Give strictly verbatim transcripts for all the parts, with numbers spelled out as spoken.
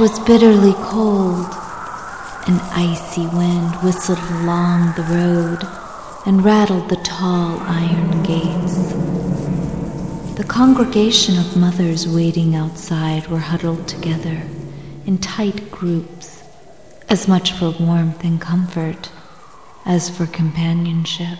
was bitterly cold. An icy wind whistled along the road and rattled the tall iron gates. The congregation of mothers waiting outside were huddled together in tight groups, as much for warmth and comfort as for companionship.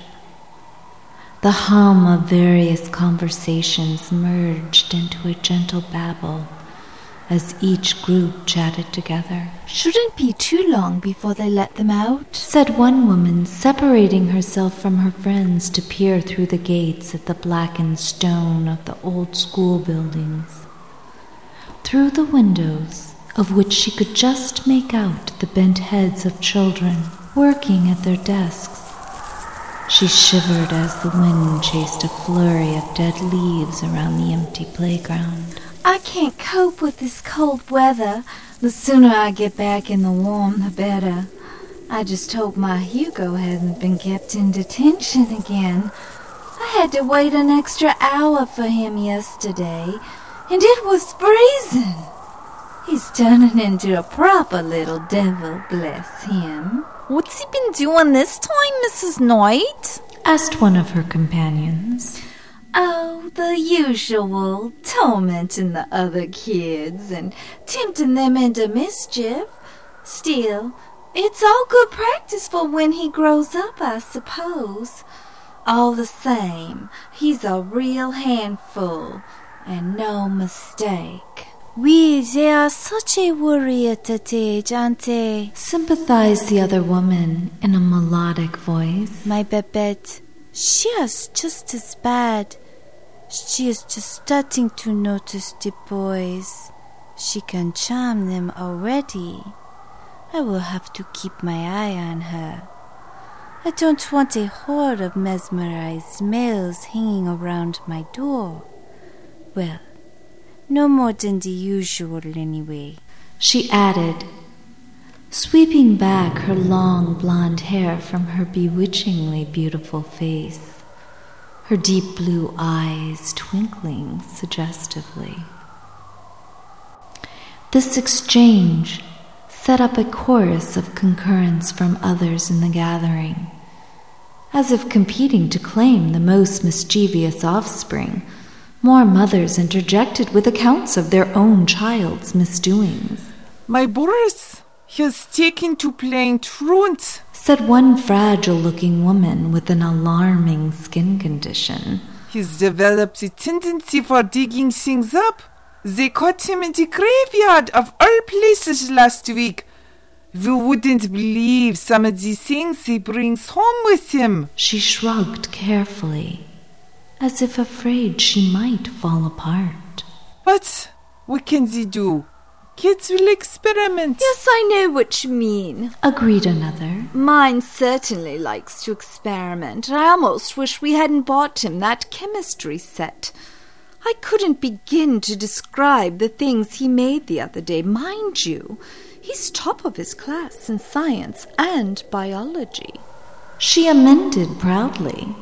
The hum of various conversations merged into a gentle babble as each group chatted together. "Shouldn't be too long before they let them out," said one woman, separating herself from her friends to peer through the gates at the blackened stone of the old school buildings. Through the windows, of which she could just make out the bent heads of children working at their desks, she shivered as the wind chased a flurry of dead leaves around the empty playground. "I can't cope with this cold weather. The sooner I get back in the warm, the better. I just hope my Hugo hasn't been kept in detention again. I had to wait an extra hour for him yesterday, and it was freezing. He's turning into a proper little devil, bless him." "What's he been doing this time, Missus Knight?" asked one of her companions. "Oh, the usual, tormenting the other kids and tempting them into mischief. Still, it's all good practice for when he grows up, I suppose. All the same, he's a real handful, and no mistake." "Oui, they are such a worry at that age, aren't they?" sympathized the other woman in a melodic voice. "My Babette, she is just as bad. She is just starting to notice the boys. She can charm them already. I will have to keep my eye on her. I don't want a horde of mesmerized males hanging around my door. Well, no more than the usual anyway," she added, sweeping back her long blonde hair from her bewitchingly beautiful face, her deep blue eyes twinkling suggestively. This exchange set up a chorus of concurrence from others in the gathering, as if competing to claim the most mischievous offspring. More mothers interjected with accounts of their own child's misdoings. "My Boris, he's taken to playing truant," said one fragile-looking woman with an alarming skin condition. "He's developed a tendency for digging things up. They caught him in the graveyard of all places last week. You wouldn't believe some of the things he brings home with him." She shrugged carefully, as if afraid she might fall apart. "But what can they do? Kids will experiment." "Yes, I know what you mean," agreed another. "Mine certainly likes to experiment. I almost wish we hadn't bought him that chemistry set. I couldn't begin to describe the things he made the other day. Mind you, he's top of his class in science and biology," she amended proudly.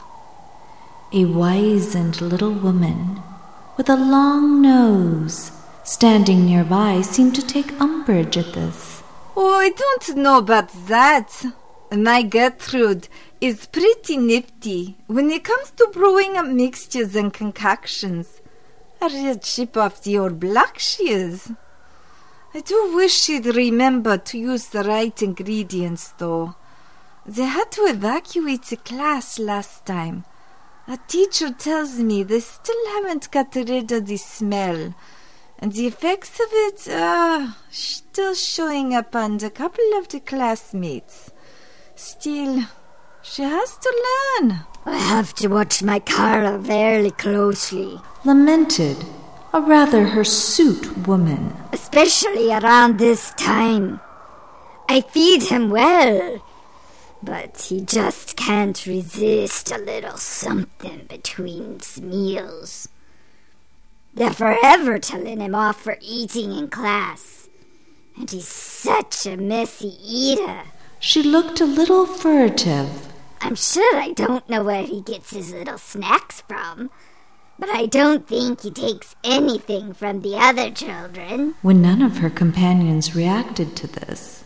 A wizened little woman with a long nose standing nearby seemed to take umbrage at this. "Oh, I don't know about that. My Gertrude is pretty nifty when it comes to brewing up mixtures and concoctions. A real chip off the old block she is. I do wish she'd remember to use the right ingredients, though. They had to evacuate the class last time. A teacher tells me they still haven't got rid of the smell, and the effects of it are still showing up on a couple of the classmates. Still, she has to learn." "I have to watch my Carl very closely," lamented a rather hirsute woman. "especially around this time. I feed him well, but he just can't resist a little something between his meals. They're forever telling him off for eating in class, and he's such a messy eater." She looked a little furtive. "I'm sure I don't know where he gets his little snacks from. but I don't think he takes anything from the other children. When none of her companions reacted to this,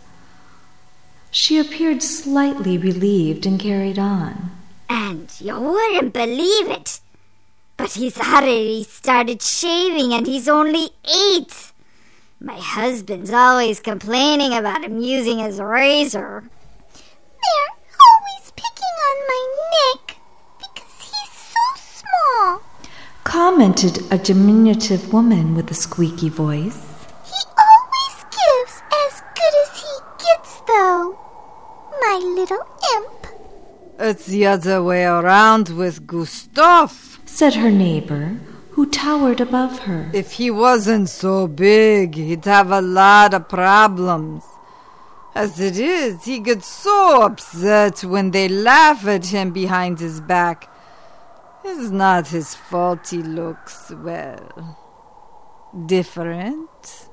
she appeared slightly relieved and carried on. And you wouldn't believe it, but he's already started shaving and he's only eight. My husband's always complaining about him using his razor. They're always picking on my neck because he's so small, commented a diminutive woman with a squeaky voice. He always gives as good as he gets, though, my little imp. It's the other way around with Gustav, said her neighbor, who towered above her. If he wasn't so big, he'd have a lot of problems. As it is, he gets so upset when they laugh at him behind his back. It's not his fault he looks, well, different.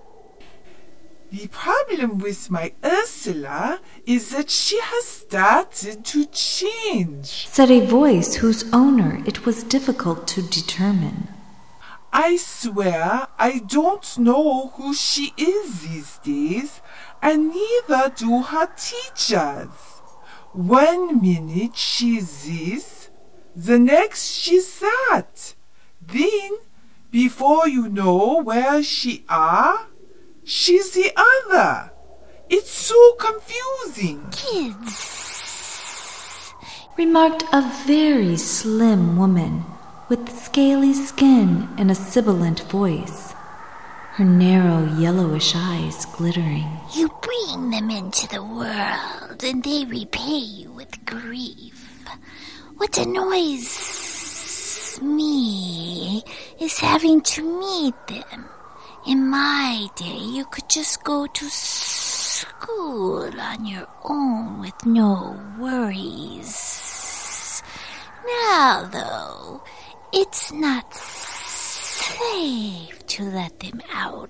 The problem with my Ursula is that she has started to change, said a voice whose owner it was difficult to determine. I swear I don't know who she is these days, and neither do her teachers. One minute she's this, the next she's that. Then, before you know where she are, she's the other. It's so confusing. Kids, remarked a very slim woman with scaly skin and a sibilant voice, her narrow yellowish eyes glittering. You bring them into the world and they repay you with grief. What annoys me is having to meet them. In my day, you could just go to school on your own with no worries. Now, though, it's not safe to let them out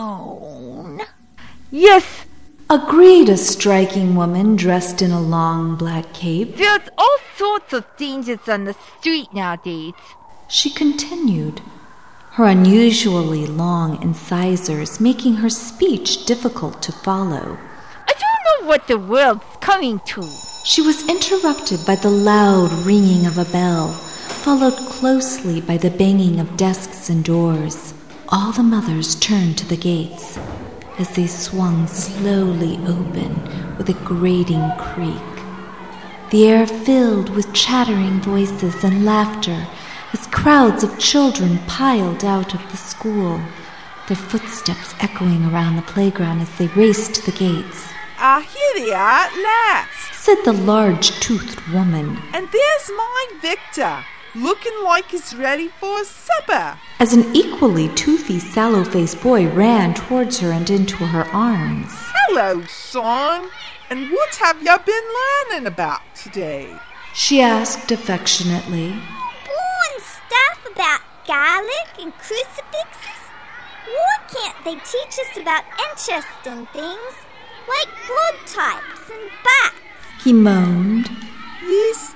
alone. Yes, agreed a striking woman dressed in a long black cape. There's all sorts of dangers on the street nowadays, she continued, her unusually long incisors making her speech difficult to follow. I don't know what the world's coming to. She was interrupted by the loud ringing of a bell, followed closely by the banging of desks and doors. All the mothers turned to the gates as they swung slowly open with a grating creak. The air filled with chattering voices and laughter as crowds of children piled out of the school, their footsteps echoing around the playground as they raced to the gates. Ah, here they are at last, said the large-toothed woman. And there's my Victor, looking like he's ready for his supper. As an equally toothy, sallow-faced boy ran towards her and into her arms. Hello, son. And what have you been learning about today? She asked affectionately. Born stuff about garlic and crucifixes? Why can't they teach us about interesting things like blood types and bats? He moaned. Yes,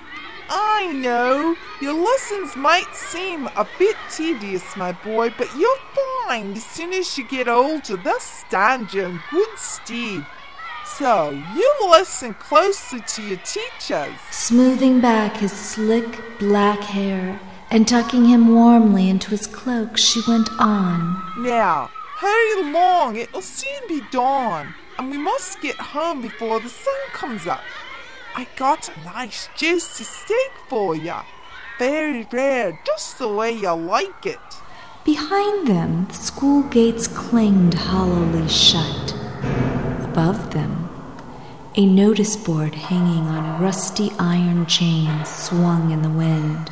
I know. Your lessons might seem a bit tedious, my boy, but you'll find as soon as you get older they'll stand you in good stead. So, you listen closely to your teachers. Smoothing back his slick black hair and tucking him warmly into his cloak, she went on. Now, hurry along. It'll soon be dawn, and we must get home before the sun comes up. I got a nice juicy steak for you. Very rare, just the way you like it. Behind them, the school gates clanged hollowly shut. Above them, a notice board hanging on rusty iron chains swung in the wind.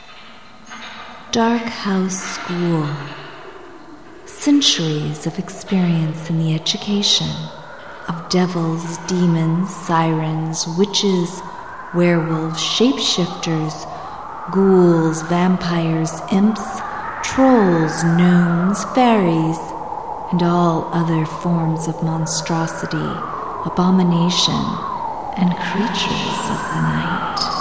Dark House School. Centuries of experience in the education of devils, demons, sirens, witches, werewolves, shapeshifters, ghouls, vampires, imps, trolls, gnomes, fairies, and all other forms of monstrosity, abomination, and creatures of the night.